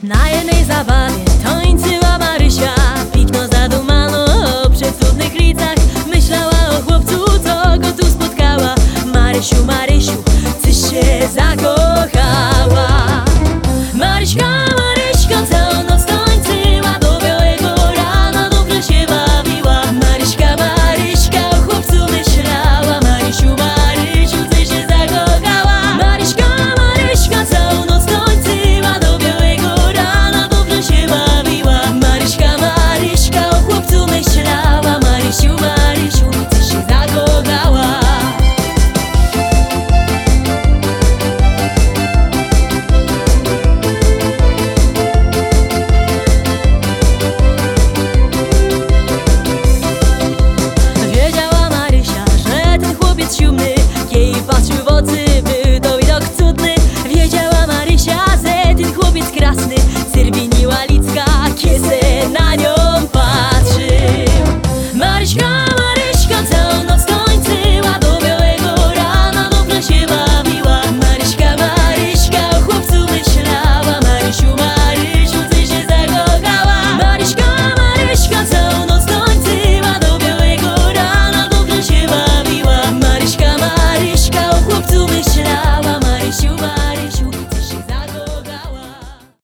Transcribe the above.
Na jednej zabawie tańczyła Marysia, pikno zadumano przy cudnych licach. Myślała o chłopcu, co go tu spotkała. Marysiu, Marysiu, tyś się zakochała. Maryśka